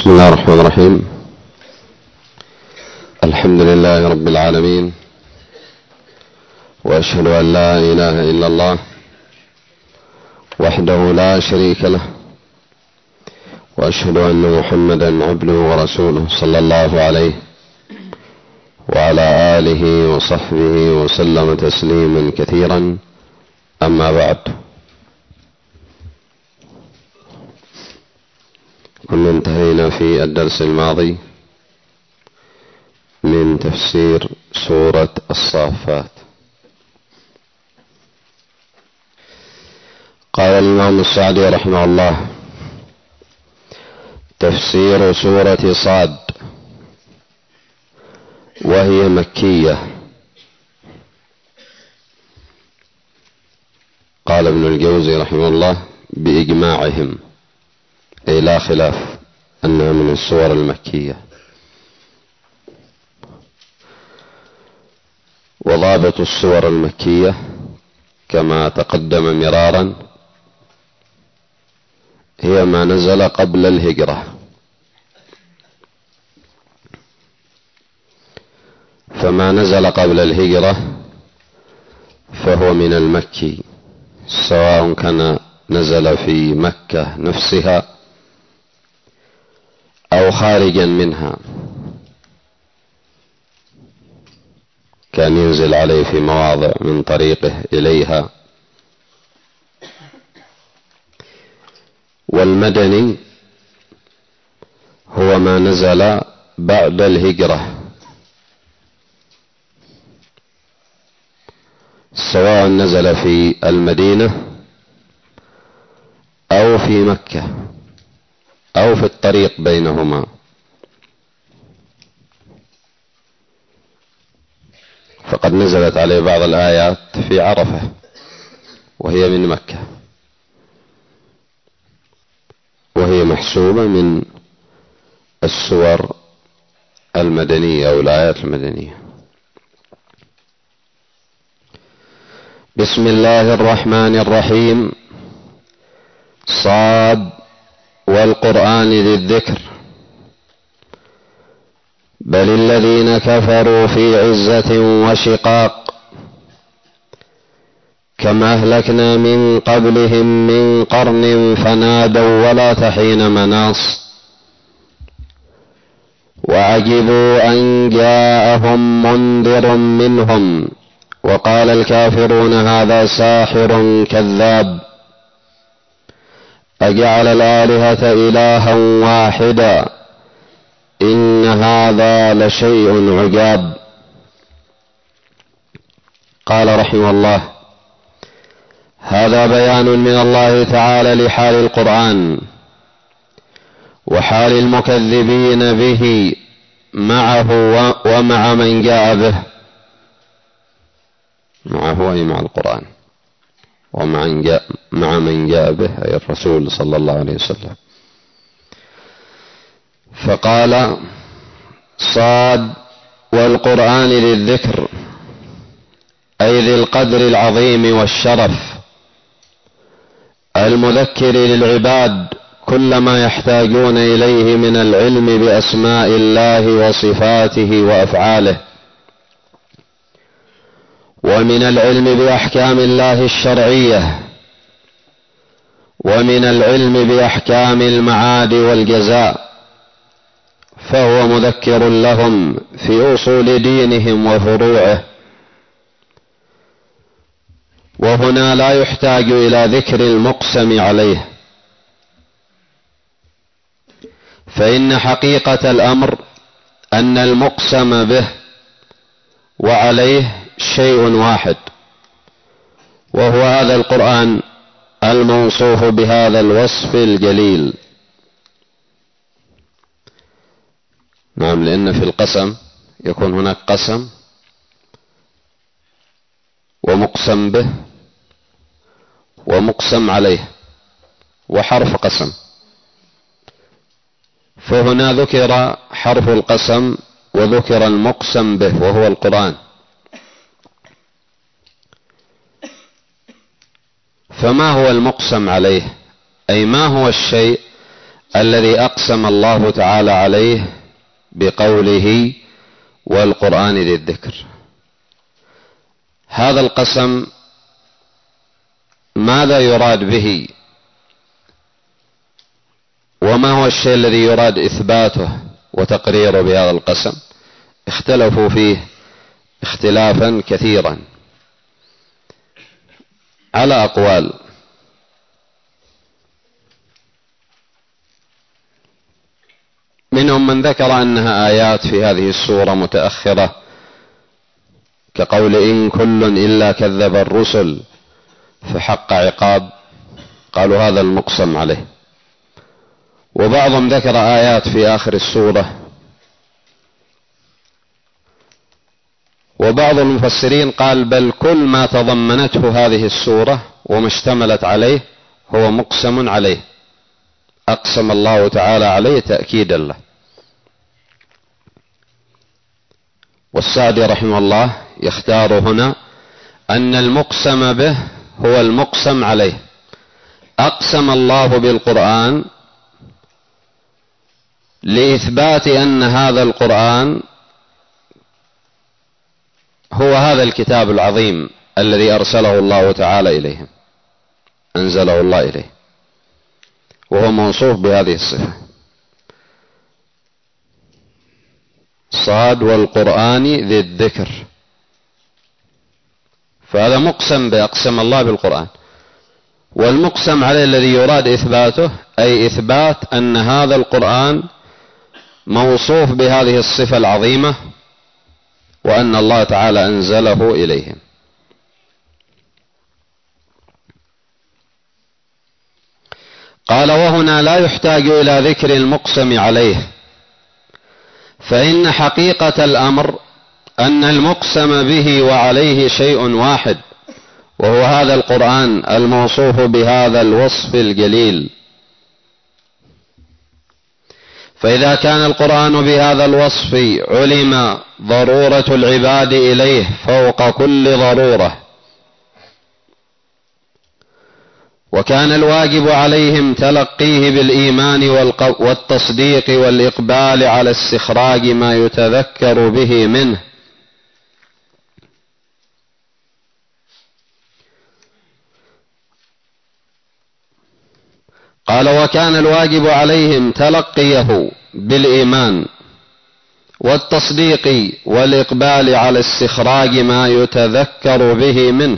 بسم الله الرحمن الرحيم. الحمد لله رب العالمين، وأشهد أن لا إله إلا الله وحده لا شريك له، وأشهد أن محمدا عبده ورسوله صلى الله عليه وعلى آله وصحبه وسلم تسليما كثيرا. أما بعد، كنا انتهينا في الدرس الماضي من تفسير سورة الصافات. قال الإمام السعدي رحمه الله: تفسير سورة صاد، وهي مكية. قال ابن الجوزي رحمه الله: بإجماعهم، أي لا خلاف أنها من السور المكية. وضابط السور المكية كما تقدم مرارا هي ما نزل قبل الهجرة، فما نزل قبل الهجرة فهو من المكي، سواء كان نزل في مكة نفسها أو خارجا منها، كان ينزل عليه في مواضع من طريقه إليها. والمدني هو ما نزل بعد الهجرة، سواء نزل في المدينة أو في مكة أو في الطريق بينهما. فقد نزلت عليه بعض الآيات في عرفة وهي من مكة، وهي محسوبة من السور المدنية أو الآيات المدنية. بسم الله الرحمن الرحيم. صاد والقرآن ذي الذكر، بل الذين كفروا في عزة وشقاق، كما أهلكنا من قبلهم من قرن فنادوا ولا حين مناص، وعجبوا أن جاءهم منذر منهم وقال الكافرون هذا ساحر كذاب، أجعل الآلهة إلها واحدا إن هذا لشيء عجاب. قال رحمه الله: هذا بيان من الله تعالى لحال القرآن وحال المكذبين به معه ومع من جاء به، معه أي مع القرآن، ومع من جاء به أي الرسول صلى الله عليه وسلم. فقال: صاد والقرآن ذي الذكر، أي ذي القدر العظيم والشرف، المذكر للعباد كل ما يحتاجون إليه من العلم بأسماء الله وصفاته وأفعاله، ومن العلم بأحكام الله الشرعية، ومن العلم بأحكام المعاد والجزاء، فهو مذكر لهم في أصول دينهم وفروعه. وهنا لا يحتاج إلى ذكر المقسم عليه، فإن حقيقة الأمر أن المقسم به وعليه شيء واحد، وهو هذا القرآن الموصوف بهذا الوصف الجليل. نعم، لأن في القسم يكون هناك قسم ومقسم به ومقسم عليه وحرف قسم، فهنا ذكر حرف القسم وذكر المقسم به وهو القرآن. فما هو المقسم عليه؟ أي ما هو الشيء الذي أقسم الله تعالى عليه بقوله والقرآن ذي الذكر. هذا القسم ماذا يراد به؟ وما هو الشيء الذي يراد إثباته وتقريره بهذا القسم؟ اختلفوا فيه اختلافا كثيرا على أقوال. منهم من ذكر أنها آيات في هذه السورة متأخرة، كقول إن كل إلا كذب الرسل فحق عقاب، قالوا هذا المقسم عليه. وبعضهم ذكر آيات في آخر السورة، وبعض المفسرين قال بل كل ما تضمنته هذه السورة وما اشتملت عليه هو مقسم عليه، أقسم الله تعالى عليه تأكيدا له. والسعدي رحمه الله يختار هنا أن المقسم به هو المقسم عليه. أقسم الله بالقرآن لإثبات أن هذا القرآن هو هذا الكتاب العظيم الذي أرسله الله تعالى إليهم، أنزله الله إليه، وهو موصوف بهذه الصفة. صاد والقرآن ذي الذكر، فهذا مقسم بأقسم الله بالقرآن. والمقسم عليه الذي يراد إثباته أي إثبات أن هذا القرآن موصوف بهذه الصفة العظيمة، وأن الله تعالى أنزله إليهم. قال وهنا لا يحتاج إلى ذكر المقسم عليه، فإن حقيقة الأمر أن المقسم به وعليه شيء واحد، وهو هذا القرآن الموصوف بهذا الوصف الجليل. فإذا كان القرآن بهذا الوصف علم ضرورة العباد إليه فوق كل ضرورة، وكان الواجب عليهم تلقيه بالإيمان والتصديق والإقبال على استخراج ما يتذكر به منه. قال وكان الواجب عليهم تلقيه بالإيمان والتصديق والإقبال على استخراج ما يتذكر به منه،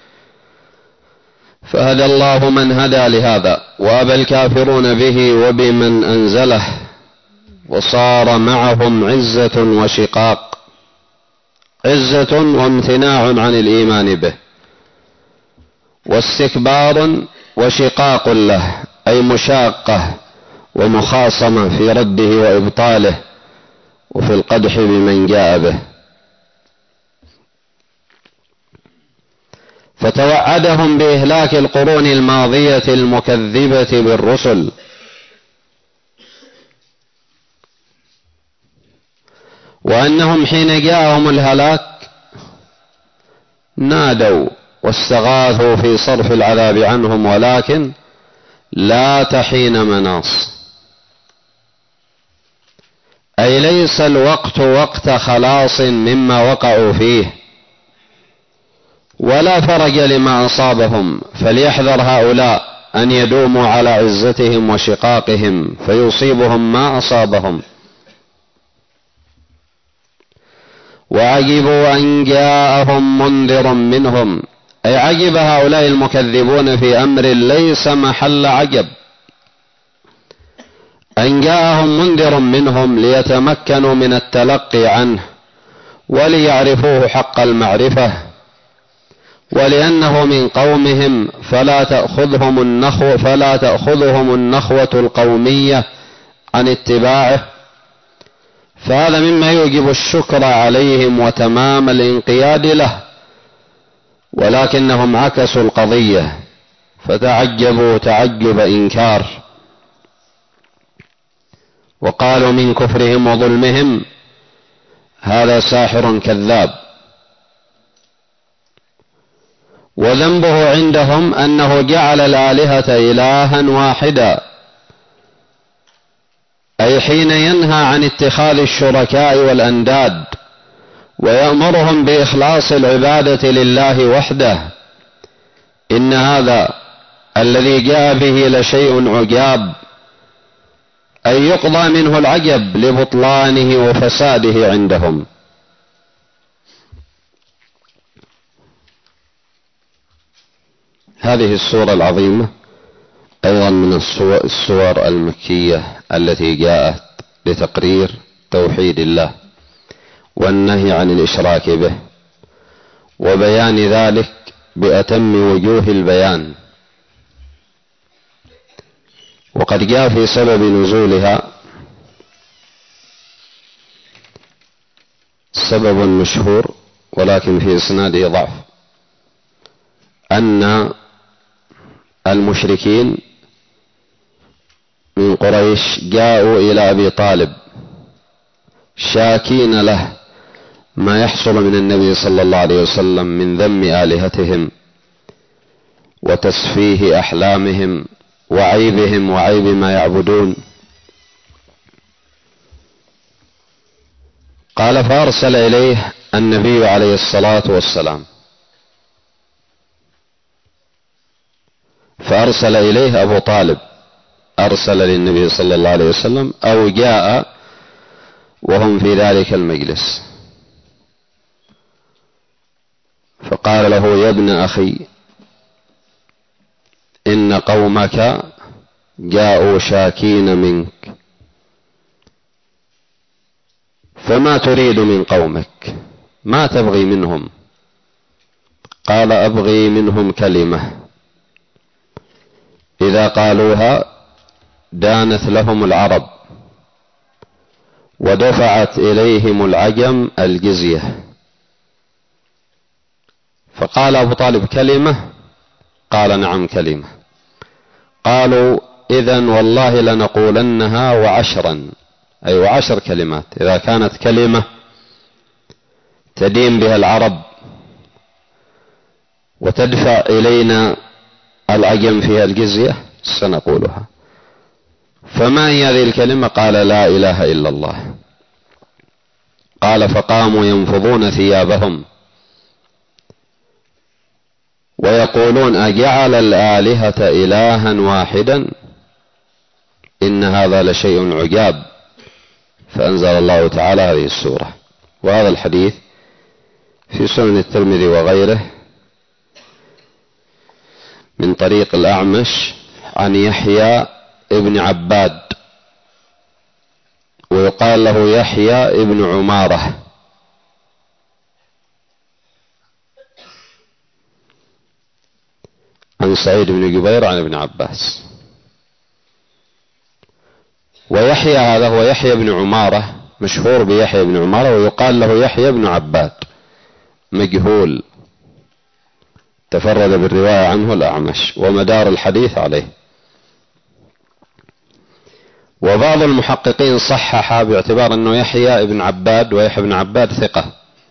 فهدى الله من هدى لهذا، وأبى الكافرون به وبمن أنزله، وصار معهم عزة وشقاق، عزة وامتناع عن الإيمان به، واستكبار وشقاق له أي مشاقة ومخاصمة في رده وإبطاله وفي القدح بمن جاء به. فتوعدهم بإهلاك القرون الماضية المكذبة بالرسل، وأنهم حين جاءهم الهلاك نادوا واستغاثوا في صرف العذاب عنهم، ولكن لا تحين مناص، أي ليس الوقت وقت خلاص مما وقعوا فيه، ولا فرج لما أصابهم. فليحذر هؤلاء أن يدوموا على عزتهم وشقاقهم فيصيبهم ما أصابهم. وعجبوا أن جاءهم منذر منهم، أي عجب هؤلاء المكذبون في أمر ليس محل عجب، أن جاءهم منذر منهم ليتمكنوا من التلقي عنه وليعرفوه حق المعرفة، ولأنه من قومهم فلا تأخذهم النخوة القومية عن اتباعه، فهذا مما يوجب الشكر عليهم وتمام الانقياد له، ولكنهم عكسوا القضية فتعجبوا تعجب إنكار، وقالوا من كفرهم وظلمهم هذا ساحر كذاب. وذنبه عندهم أنه جعل الآلهة إلها واحدا، أي حين ينهى عن اتخاذ الشركاء والأنداد ويأمرهم بإخلاص العبادة لله وحده. إن هذا الذي جاء به لشيء عجاب، أي يقضى منه العجب لبطلانه وفساده عندهم. هذه السورة العظيمة أيضا من السور المكية التي جاءت لتقرير توحيد الله والنهي عن الإشراك به، وبيان ذلك بأتم وجوه البيان. وقد جاء في سبب نزولها سبب مشهور ولكن في إسناده ضعف، أن المشركين من قريش جاءوا إلى أبي طالب شاكين له ما يحصل من النبي صلى الله عليه وسلم من ذم آلهتهم وتسفيه أحلامهم وعيبهم وعيب ما يعبدون. قال فأرسل إليه النبي عليه الصلاة والسلام، فأرسل إليه أبو طالب، أرسل للنبي صلى الله عليه وسلم أو جاء وهم في ذلك المجلس، فقال له يا ابن أخي إن قومك جاءوا شاكين منك، فما تريد من قومك؟ ما تبغي منهم؟ قال أبغي منهم كلمة إذا قالوها دانت لهم العرب ودفعت إليهم العجم الجزية. فقال أبو طالب كلمة؟ قال نعم كلمة. قالوا إذن والله لنقولنها وعشرا، أي وعشر كلمات. إذا كانت كلمة تدين بها العرب وتدفع إلينا العجم فيها الجزية سنقولها. فما هي هذه الكلمة؟ قال لا إله إلا الله. قال فقاموا ينفضون ثيابهم ويقولون أجعل الآلهة إلها واحدا إن هذا لشيء عجاب. فأنزل الله تعالى هذه السورة. وهذا الحديث في سنن الترمذي وغيره من طريق الأعمش عن يحيى ابن عباد، ويقال له يحيى ابن عمارة، عن سعيد بن جبير عن ابن عباس. ويحيى هذا هو يحيى بن عمارة، مشهور بيحيى بن عمارة، ويقال له يحيى بن عباد، مجهول، تفرد بالرواية عنه الأعمش، ومدار الحديث عليه. وبعض المحققين صحح باعتبار أنه يحيى ابن عباد، ويحيى بن عباد ثقة.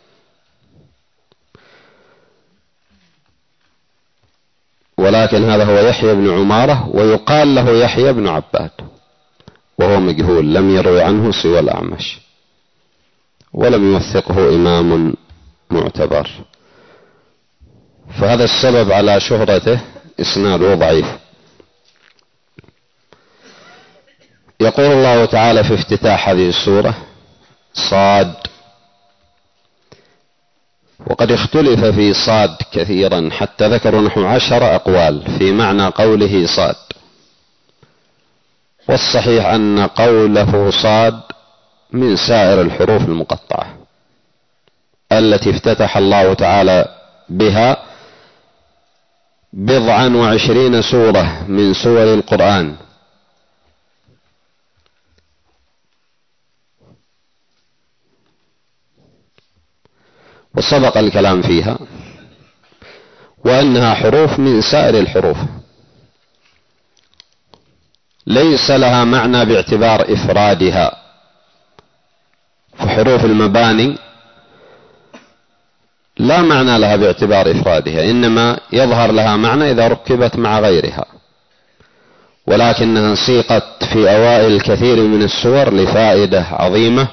ولكن هذا هو يحيى بن عمارة، ويقال له يحيى بن عباد، وهو مجهول، لم يروي عنه سوى الأعمش، ولم يوثقه إمام معتبر. فهذا السبب على شهرته إسناده ضعيف. يقول الله تعالى في افتتاح هذه السورة صاد. وقد اختلف في صاد كثيرا حتى ذكروا نحو 10 أقوال في معنى قوله صاد. والصحيح أن قوله صاد من سائر الحروف المقطعة التي افتتح الله تعالى بها 27 سورة من سور القرآن. وسبق الكلام فيها، وأنها حروف من سائر الحروف ليس لها معنى باعتبار إفرادها. فحروف المباني لا معنى لها باعتبار إفرادها، إنما يظهر لها معنى إذا ركبت مع غيرها. ولكنها سيقت في أوائل كثير من السور لفائدة عظيمة،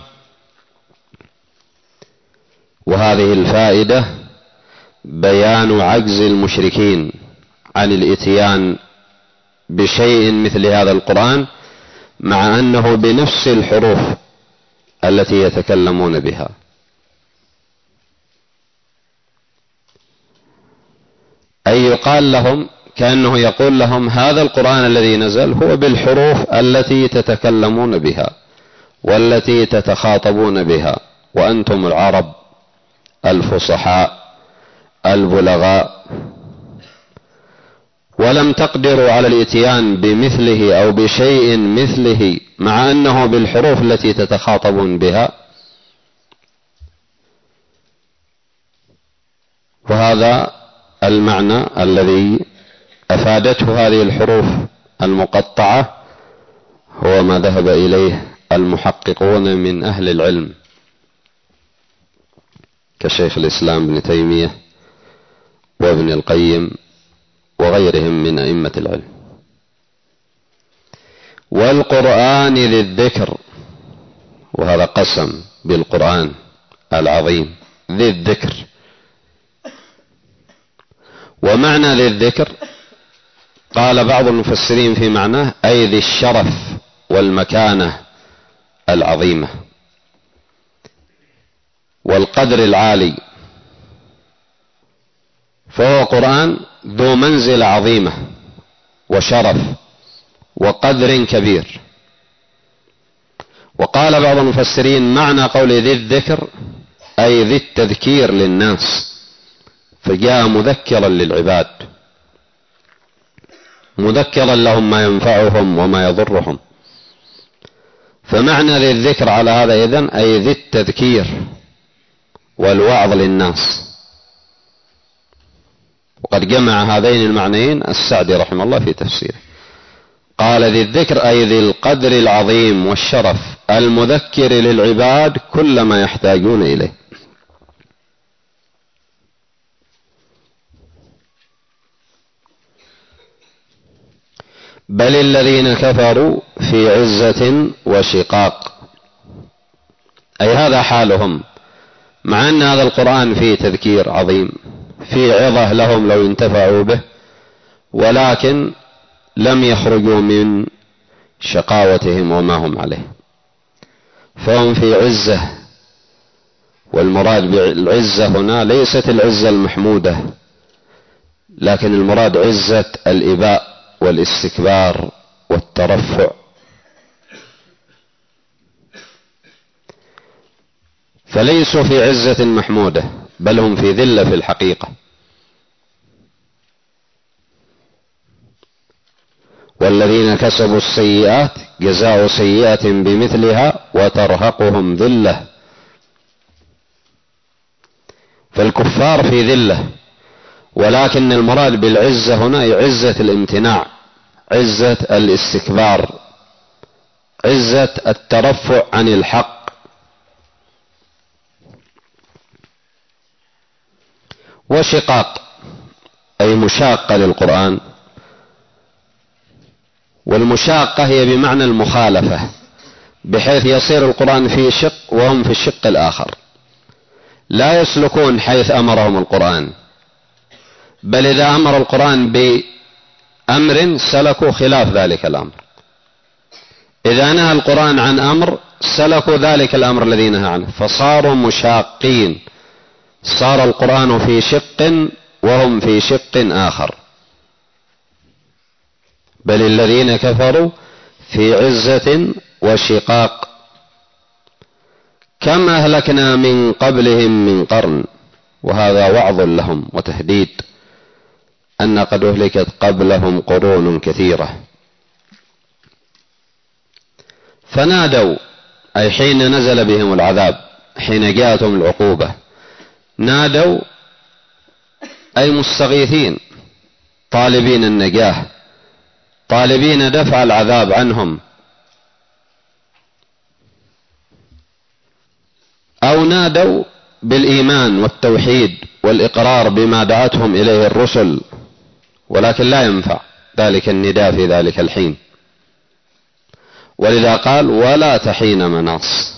وهذه الفائدة بيان عجز المشركين عن الإتيان بشيء مثل هذا القرآن، مع أنه بنفس الحروف التي يتكلمون بها. أي يقال لهم، كأنه يقول لهم هذا القرآن الذي نزل هو بالحروف التي تتكلمون بها والتي تتخاطبون بها، وأنتم العرب الفصحاء البلغاء، ولم تقدروا على الاتيان بمثله أو بشيء مثله، مع أنه بالحروف التي تتخاطبون بها. وهذا المعنى الذي أفادته هذه الحروف المقطعة هو ما ذهب إليه المحققون من أهل العلم كشيخ الإسلام ابن تيمية وابن القيم وغيرهم من أئمة العلم. والقرآن ذي الذكر، وهذا قسم بالقرآن العظيم ذي الذكر. ومعنى ذي الذكر قال بعض المفسرين في معناه أي ذي الشرف والمكانة العظيمة والقدر العالي، فهو قرآن ذو منزلة عظيمة وشرف وقدر كبير. وقال بعض المفسرين معنى قول ذي الذكر أي ذي التذكير للناس، فجاء مذكرا للعباد، مذكرا لهم ما ينفعهم وما يضرهم. فمعنى ذي الذكر على هذا إذن أي ذي التذكير والوعظ للناس. وقد جمع هذين المعنيين السعدي رحمه الله في تفسيره، قال ذي الذكر أي ذي القدر العظيم والشرف المذكر للعباد كل ما يحتاجون إليه. بل الذين كفروا في عزة وشقاق، أي هذا حالهم، مع أن هذا القرآن فيه تذكير عظيم، فيه عظة لهم لو انتفعوا به، ولكن لم يخرجوا من شقاوتهم وما هم عليه، فهم في عزة. والمراد بالعزة هنا ليست العزة المحمودة، لكن المراد عزة الإباء والاستكبار والترفع. فليسوا في عزة محمودة، بل هم في ذلة في الحقيقة. والذين كسبوا السيئات جزاء سيئة بمثلها وترهقهم ذلة. فالكفار في ذلة، ولكن المراد بالعزة هنا عزة الامتناع، عزة الاستكبار، عزة الترفع عن الحق. وشقاق أي مشاقة للقرآن، والمشاقة هي بمعنى المخالفة، بحيث يصير القرآن في شق وهم في الشق الآخر، لا يسلكون حيث أمرهم القرآن، بل إذا أمر القرآن بأمر سلكوا خلاف ذلك الأمر، إذا نهى القرآن عن أمر سلكوا ذلك الأمر الذي نهى عنه، فصاروا مشاقين، صار القرآن في شق وهم في شق آخر. بل الذين كفروا في عزة وشقاق، كم أهلكنا من قبلهم من قرن. وهذا وعظ لهم وتهديد أن قد أهلكت قبلهم قرون كثيرة. فنادوا أي حين نزل بهم العذاب، حين جاءتهم العقوبة، نادوا أي مستغيثين، طالبين النجاة، طالبين دفع العذاب عنهم، أو نادوا بالإيمان والتوحيد والإقرار بما دعتهم إليه الرسل، ولكن لا ينفع، ذلك النداء في ذلك الحين. ولذا قال ولا تحين مناص.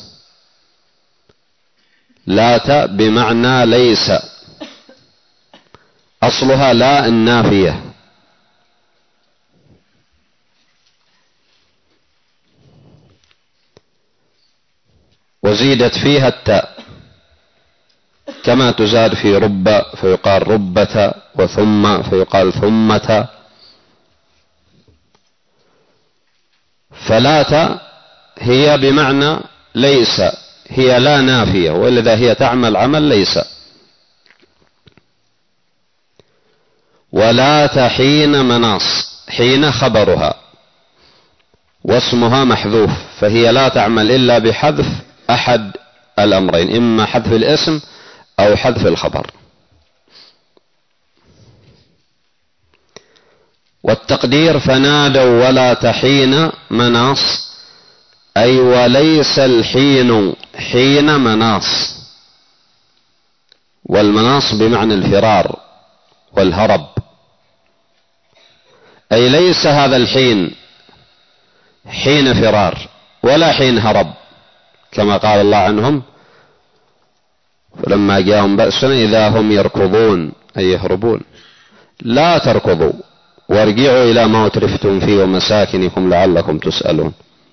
لات بمعنى ليس، أصلها لا النافية، وزيدت فيها التاء كما تزاد في رب فيقال ربة، وثم فيقال ثمة. فلات هي بمعنى ليس، هي لا نافية، ولذا هي تعمل عمل ليس. ولات حين مناص، حين خبرها واسمها محذوف، فهي لا تعمل إلا بحذف أحد الأمرين، إما حذف الاسم أو حذف الخبر. والتقدير فنادوا ولا تحين مناص، أي وليس الحين حين مناص. والمناص بمعنى الفرار والهرب، أي ليس هذا الحين حين فرار ولا حين هرب، كما قال الله عنهم فلما جاءهم بأسنا إذا هم يركضون أي يهربون. لا تركضوا وارجعوا إلى ما أترفتم فيه ومساكنكم لعلكم تسألون.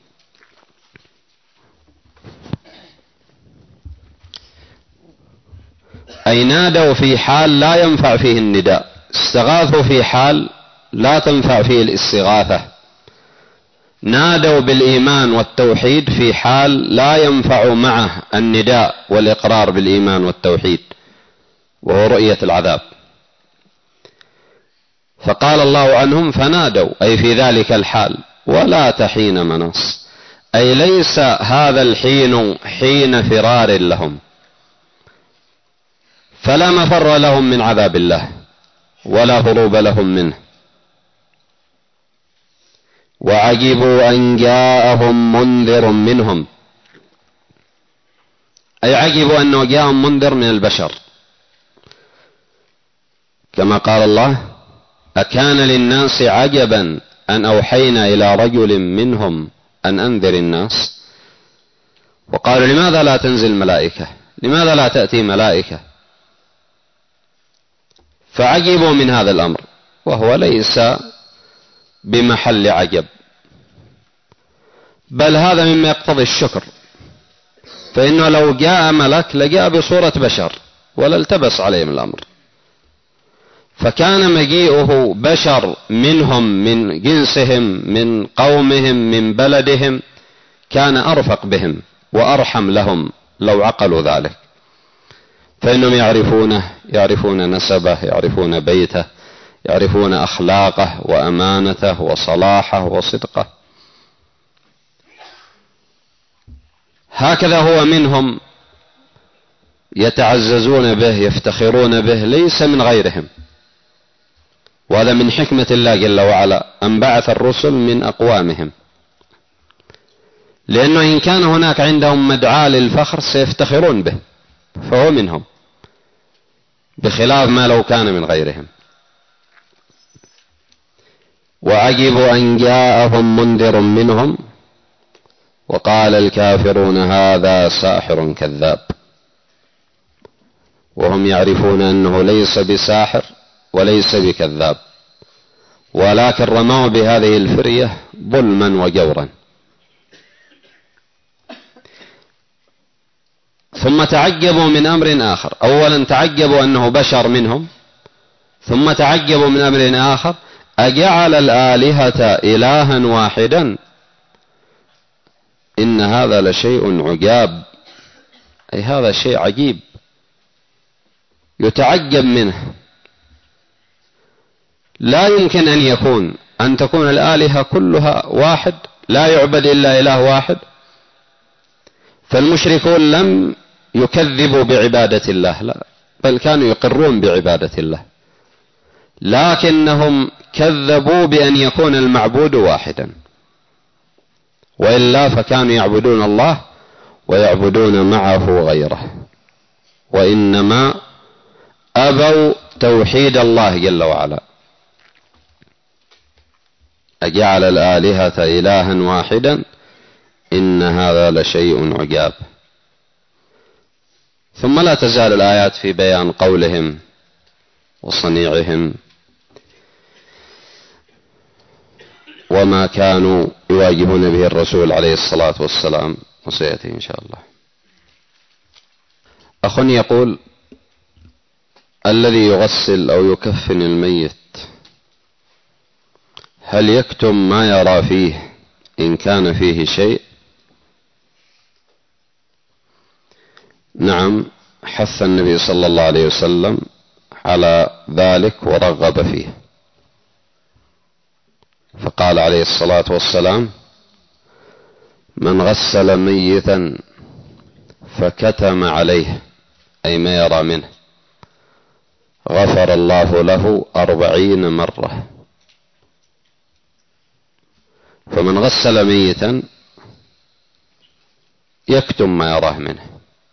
أي نادوا في حال لا ينفع فيه النداء، استغاثوا في حال لا تنفع فيه الاستغاثة، نادوا بالإيمان والتوحيد في حال لا ينفع معه النداء والإقرار بالإيمان والتوحيد، وهو رؤية العذاب. فقال الله عنهم فنادوا، أي في ذلك الحال ولا تحين مناص، أي ليس هذا الحين حين فرار لهم، فلا مفر لهم من عذاب الله ولا هروب لهم منه. وعجبوا أن جاءهم منذر منهم، أي عجبوا أنه جاءهم منذر من البشر، كما قال الله أكان للناس عجبا أن أوحينا إلى رجل منهم أن أنذر الناس. وقالوا لماذا لا تنزل ملائكة، لماذا لا تأتي ملائكة؟ فعجبوا من هذا الأمر، وهو ليس بمحل عجب، بل هذا مما يقتضي الشكر، فإنه لو جاء ملك لجاء بصورة بشر ولا التبس عليهم الأمر. فكان مجيئه بشر منهم من جنسهم من قومهم من بلدهم كان أرفق بهم وأرحم لهم لو عقلوا ذلك، فإنهم يعرفونه، يعرفون نسبه، يعرفون بيته، يعرفون أخلاقه وأمانته وصلاحه وصدقه. هكذا هو منهم، يتعززون به يفتخرون به، ليس من غيرهم. وهذا من حكمة الله جل وعلا أن بعث الرسل من أقوامهم، لأنه إن كان هناك عندهم مدعاة للفخر سيفتخرون به، فهو منهم، بخلاف ما لو كان من غيرهم. وعجبوا أن جاءهم منذر منهم وقال الكافرون هذا ساحر كذاب، وهم يعرفون أنه ليس بساحر وليس بكذاب، ولكن رموا بهذه الفرية ظلما وجورا. ثم تعجبوا من أمر آخر، أولا تعجبوا أنه بشر منهم، ثم تعجبوا من أمر آخر أجعل الآلهة إلها واحدا إن هذا لشيء عجاب، أي هذا شيء عجيب يتعجب منه. لا يمكن أن تكون الآلهة كلها واحد، لا يعبد إلا إله واحد. فالمشركون لم يكذبوا بعبادة الله، لا، بل كانوا يقرون بعبادة الله، لكنهم كذبوا بأن يكون المعبود واحدا، وإلا فكانوا يعبدون الله ويعبدون معه غيره، وإنما أبوا توحيد الله جل وعلا. أجعل الآلهة إلها واحدا إن هذا لشيء عجاب. ثم لا تزال الآيات في بيان قولهم وصنيعهم وما كانوا يواجهون به الرسول عليه الصلاة والسلام، وسيأتي إن شاء الله. أخ يقول: الذي يغسل أو يكفن الميت هل يكتم ما يرى فيه إن كان فيه شيء؟ نعم، حث النبي صلى الله عليه وسلم على ذلك ورغب فيه، فقال عليه الصلاة والسلام: من غسل ميتا فكتم عليه، أي ما يرى منه، غفر الله له 40 مرة. فمن غسل ميتا يكتم ما يراه منه،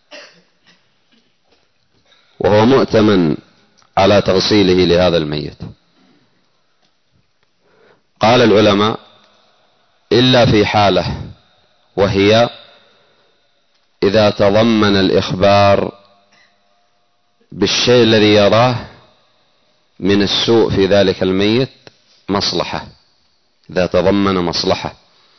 وهو مؤتمن على تغسيله لهذا الميت. قال العلماء: إلا في حالة، وهي إذا تضمن الإخبار بالشيء الذي يراه من السوء في ذلك الميت مصلحة، إذا تضمن مصلحة،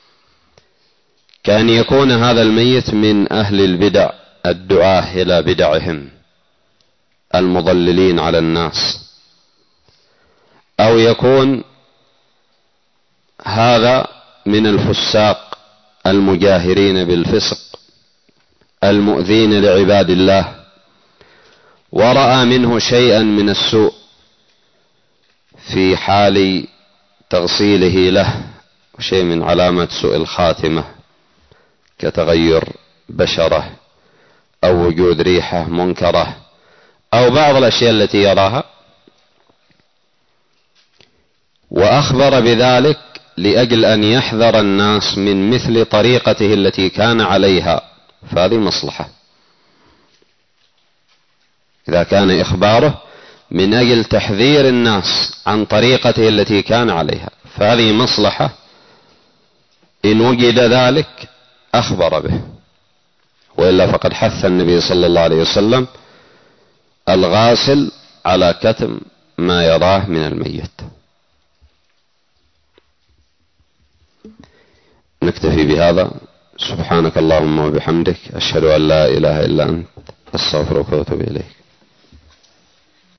كأن يكون هذا الميت من أهل البدع الدعاة إلى بدعهم المضللين على الناس، أو يكون هذا من الفساق المجاهرين بالفسق المؤذين لعباد الله، ورأى منه شيئا من السوء في حال تغسيله له، شيء من علامة سوء الخاتمة كتغير بشرة أو وجود ريحة منكرة أو بعض الأشياء التي يراها، وأخبر بذلك لأجل أن يحذر الناس من مثل طريقته التي كان عليها، فهذه مصلحة. إذا كان إخباره من أجل تحذير الناس عن طريقته التي كان عليها، فهذه مصلحة، إن وجد ذلك أخبر به، وإلا فقد حث النبي صلى الله عليه وسلم الغاسل على كتم ما يراه من الميت. نكتفي بهذا. سبحانك اللهم وبحمدك، أشهد أن لا إله إلا أنت، أستغفرك وأتوب إليك.